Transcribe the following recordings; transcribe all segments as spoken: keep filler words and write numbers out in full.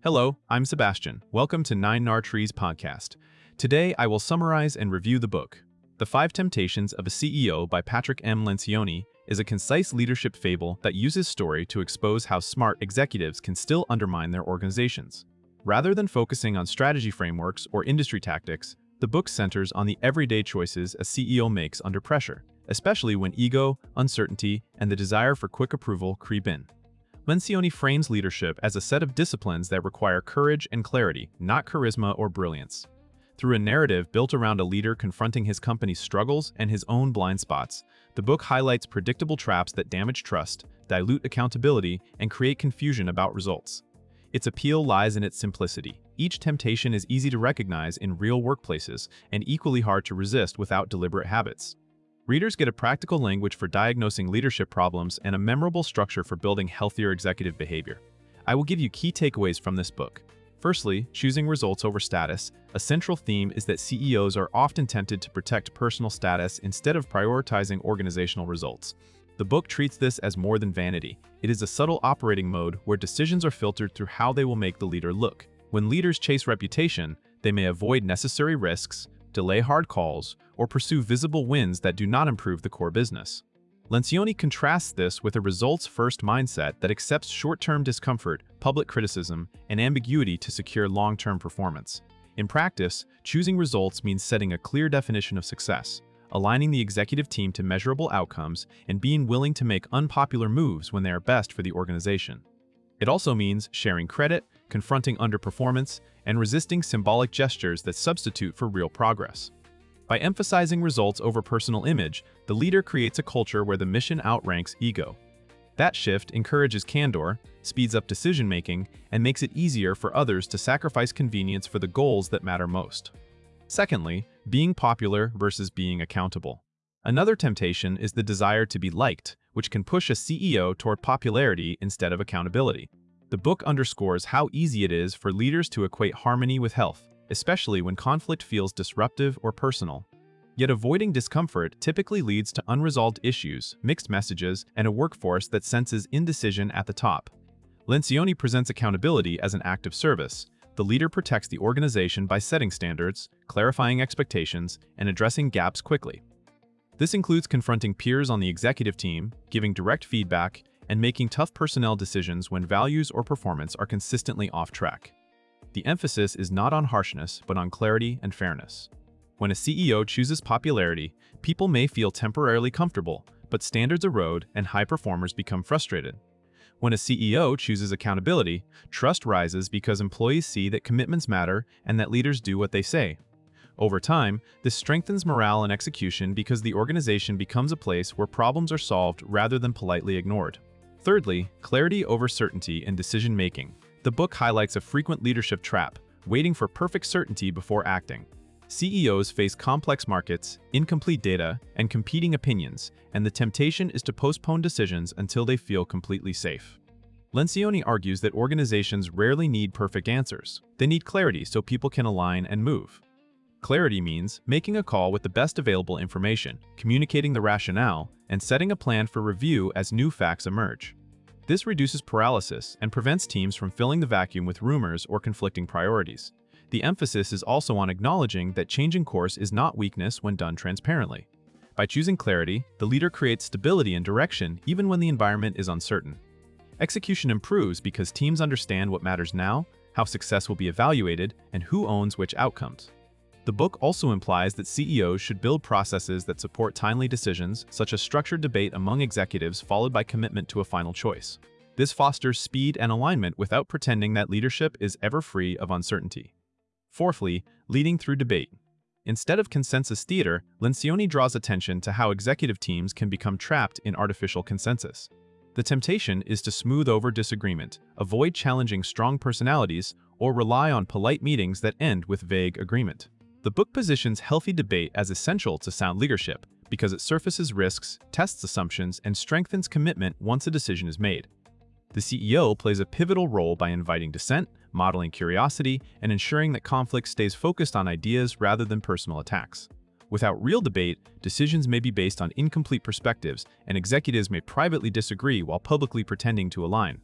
Hello, I'm Sebastian. Welcome to Nine Nar Trees podcast. Today, I will summarize and review the book. The Five Temptations of a C E O by Patrick M. Lencioni is a concise leadership fable that uses story to expose how smart executives can still undermine their organizations. Rather than focusing on strategy frameworks or industry tactics, the book centers on the everyday choices a C E O makes under pressure, especially when ego, uncertainty, and the desire for quick approval creep in. Lencioni frames leadership as a set of disciplines that require courage and clarity, not charisma or brilliance. Through a narrative built around a leader confronting his company's struggles and his own blind spots, the book highlights predictable traps that damage trust, dilute accountability, and create confusion about results. Its appeal lies in its simplicity. Each temptation is easy to recognize in real workplaces and equally hard to resist without deliberate habits. Readers get a practical language for diagnosing leadership problems and a memorable structure for building healthier executive behavior. I will give you key takeaways from this book. Firstly, choosing results over status. A central theme is that C E Os are often tempted to protect personal status instead of prioritizing organizational results. The book treats this as more than vanity. It is a subtle operating mode where decisions are filtered through how they will make the leader look. When leaders chase reputation, they may avoid necessary risks, delay hard calls, or pursue visible wins that do not improve the core business. Lencioni contrasts this with a results-first mindset that accepts short-term discomfort, public criticism, and ambiguity to secure long-term performance. In practice, choosing results means setting a clear definition of success, aligning the executive team to measurable outcomes, and being willing to make unpopular moves when they are best for the organization. It also means sharing credit, confronting underperformance, and resisting symbolic gestures that substitute for real progress. By emphasizing results over personal image, the leader creates a culture where the mission outranks ego. That shift encourages candor, speeds up decision-making, and makes it easier for others to sacrifice convenience for the goals that matter most. Secondly, being popular versus being accountable. Another temptation is the desire to be liked, which can push a C E O toward popularity instead of accountability. The book underscores how easy it is for leaders to equate harmony with health, especially when conflict feels disruptive or personal. Yet avoiding discomfort typically leads to unresolved issues, mixed messages, and a workforce that senses indecision at the top. Lencioni presents accountability as an act of service. The leader protects the organization by setting standards, clarifying expectations, and addressing gaps quickly. This includes confronting peers on the executive team, giving direct feedback, and making tough personnel decisions when values or performance are consistently off track. The emphasis is not on harshness, but on clarity and fairness. When a C E O chooses popularity, people may feel temporarily comfortable, but standards erode and high performers become frustrated. When a C E O chooses accountability, trust rises because employees see that commitments matter and that leaders do what they say. Over time, this strengthens morale and execution because the organization becomes a place where problems are solved rather than politely ignored. Thirdly, clarity over certainty in decision-making. The book highlights a frequent leadership trap, waiting for perfect certainty before acting. C E Os face complex markets, incomplete data, and competing opinions, and the temptation is to postpone decisions until they feel completely safe. Lencioni argues that organizations rarely need perfect answers. They need clarity so people can align and move. Clarity means making a call with the best available information, communicating the rationale, and setting a plan for review as new facts emerge. This reduces paralysis and prevents teams from filling the vacuum with rumors or conflicting priorities. The emphasis is also on acknowledging that changing course is not weakness when done transparently. By choosing clarity, the leader creates stability and direction even when the environment is uncertain. Execution improves because teams understand what matters now, how success will be evaluated, and who owns which outcomes. The book also implies that C E Os should build processes that support timely decisions, such as structured debate among executives followed by commitment to a final choice. This fosters speed and alignment without pretending that leadership is ever free of uncertainty. Fourthly, leading through debate. Instead of consensus theater, Lencioni draws attention to how executive teams can become trapped in artificial consensus. The temptation is to smooth over disagreement, avoid challenging strong personalities, or rely on polite meetings that end with vague agreement. The book positions healthy debate as essential to sound leadership because it surfaces risks, tests assumptions, and strengthens commitment once a decision is made. The C E O plays a pivotal role by inviting dissent, modeling curiosity, and ensuring that conflict stays focused on ideas rather than personal attacks. Without real debate, decisions may be based on incomplete perspectives, and executives may privately disagree while publicly pretending to align.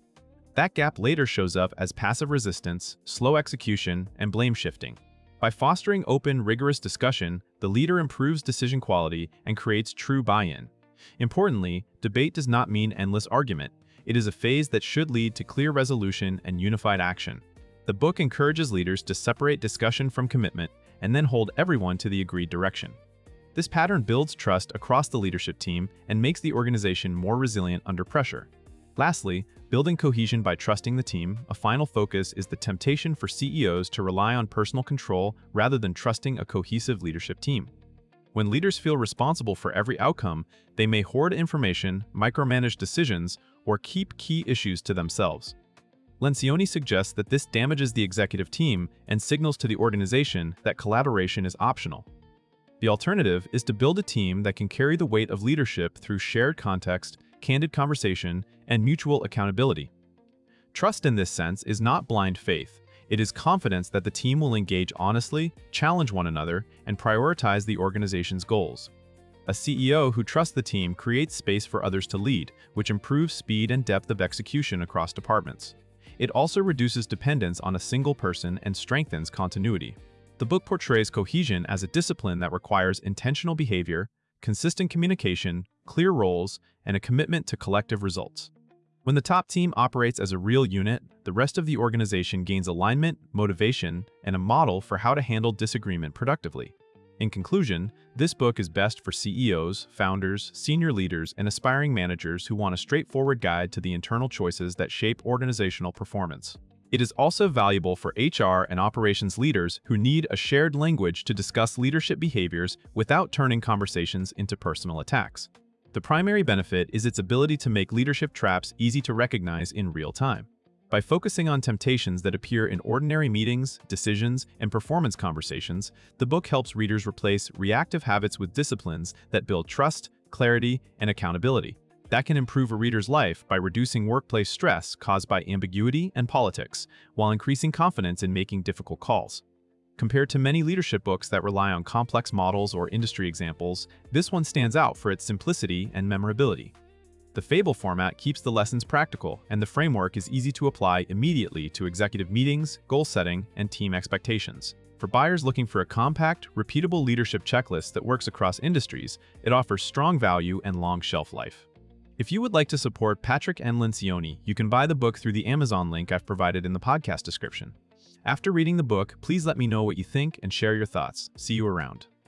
That gap later shows up as passive resistance, slow execution, and blame shifting. By fostering open, rigorous discussion, the leader improves decision quality and creates true buy-in. Importantly, debate does not mean endless argument. It is a phase that should lead to clear resolution and unified action. The book encourages leaders to separate discussion from commitment and then hold everyone to the agreed direction. This pattern builds trust across the leadership team and makes the organization more resilient under pressure. Lastly, building cohesion by trusting the team, a final focus is the temptation for C E Os to rely on personal control rather than trusting a cohesive leadership team. When leaders feel responsible for every outcome, they may hoard information, micromanage decisions, or keep key issues to themselves. Lencioni suggests that this damages the executive team and signals to the organization that collaboration is optional. The alternative is to build a team that can carry the weight of leadership through shared context, candid conversation, and mutual accountability. Trust in this sense is not blind faith. It is confidence that the team will engage honestly, challenge one another, and prioritize the organization's goals. A C E O who trusts the team creates space for others to lead, which improves speed and depth of execution across departments. It also reduces dependence on a single person and strengthens continuity. The book portrays cohesion as a discipline that requires intentional behavior, consistent communication, clear roles, and a commitment to collective results. When the top team operates as a real unit, the rest of the organization gains alignment, motivation, and a model for how to handle disagreement productively. In conclusion, this book is best for C E Os, founders, senior leaders, and aspiring managers who want a straightforward guide to the internal choices that shape organizational performance. It is also valuable for H R and operations leaders who need a shared language to discuss leadership behaviors without turning conversations into personal attacks. The primary benefit is its ability to make leadership traps easy to recognize in real time. By focusing on temptations that appear in ordinary meetings, decisions, and performance conversations, the book helps readers replace reactive habits with disciplines that build trust, clarity, and accountability. That can improve a reader's life by reducing workplace stress caused by ambiguity and politics, while increasing confidence in making difficult calls. Compared to many leadership books that rely on complex models or industry examples, this one stands out for its simplicity and memorability. The fable format keeps the lessons practical, and the framework is easy to apply immediately to executive meetings, goal setting, and team expectations. For buyers looking for a compact, repeatable leadership checklist that works across industries, it offers strong value and long shelf life. If you would like to support Patrick M. Lencioni, you can buy the book through the Amazon link I've provided in the podcast description. After reading the book, please let me know what you think and share your thoughts. See you around.